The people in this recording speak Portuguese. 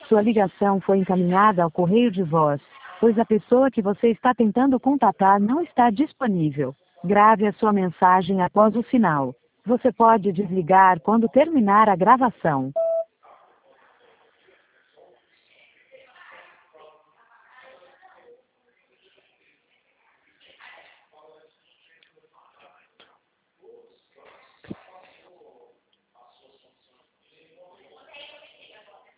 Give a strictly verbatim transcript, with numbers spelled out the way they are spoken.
Sua ligação foi encaminhada ao correio de voz, pois a pessoa que você está tentando contatar não está disponível. Grave a sua mensagem após o sinal. Você pode desligar quando terminar a gravação.